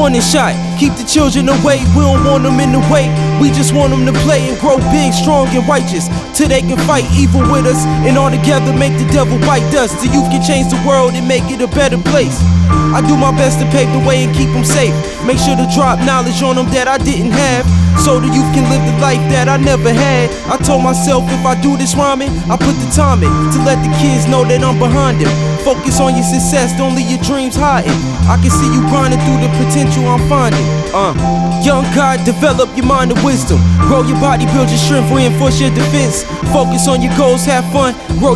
warning shot. Keep the children away, we don't want them in the way. We just want them to play and grow big, strong and righteous, till they can fight evil with us, and all together make the devil bite dust. The youth can change the world and make it a better place. I do my best to pave the way and keep them safe. Make sure to drop knowledge on them that I didn't have, so the youth can live the life that I never had. I told myself if I do this rhyming, I put the time in to let the kids know that I'm behind them. Focus on your success, don't leave your dreams hiding. I can see you grinding through the potential I'm finding. Young God, develop your mind and wisdom. Grow your body, build your strength, reinforce your defense. Focus on your goals, have fun, grow